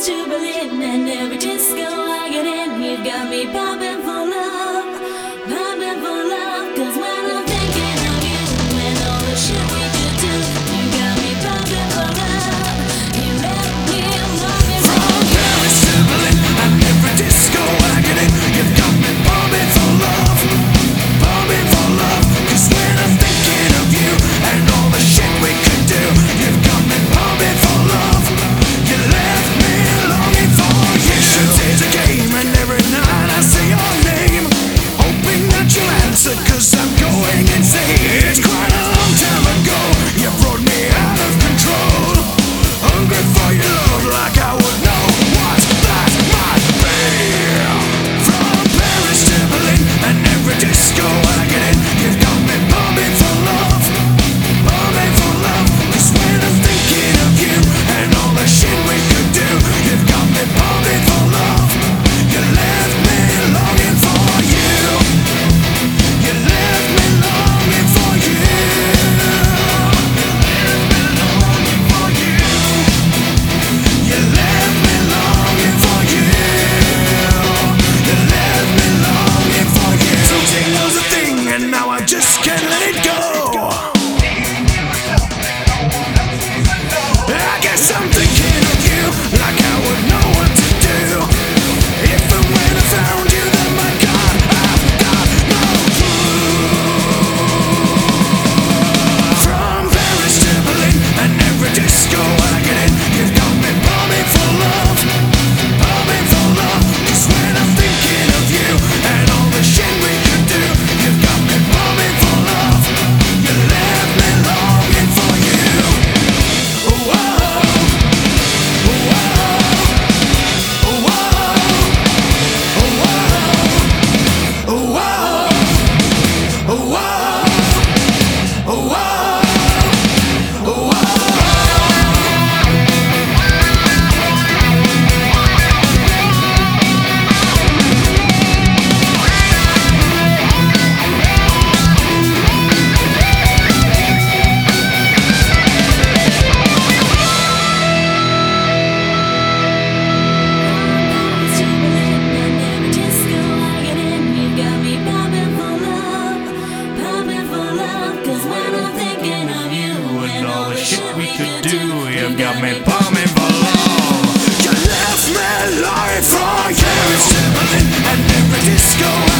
Paris to Berlin, and every disco I get in, you've got me popping for love, popping for love. 'Cause when I'm thinking of you and all the shit we could do, you got me popping for love. You left me longing for From Paris to Berlin, and every disco I get in, you've got me pumping for love, pumping for love. 'Cause when I'm thinking of you and all the shit we could do, you've got me pumping for love. You left me longing for you. It's a game, and every night I say your name, hoping that you'll answer, 'cause I'm going insane. It's quite a long time ago, you brought me out of control, hungry for your love like I would know what that might be. From Paris to Berlin, and every disco I get in, you've got me pumping for love, pumping for love. 'Cause when I'm thinking of you and all the shit we could do, you've got me pumping for love. You left me longing for you. You left me longing for you. You left me longing for you. You left me longing for you. Something was a thing, and now I just can't let it go. I guess I'm thinking of you like I would know what to do. If and when I found you, then my God, I've got no clue. From Paris to Berlin, and every disco I get in, you've got me pumping for love, pumping for love. 'Cause when I'm thinking of you and all the shit we could do, you've got me pumping for love. You left me longing for you. Whoa, whoa, whoa, whoa, whoa, whoa, whoa. Paris to Berlin, and every disco I get in, you've got me popping for love, popping for love. 'Cause when I'm thinking of you and all the shit we could do, You've got me pumping for love. You left me longing for you. Paris to Berlin, and every disco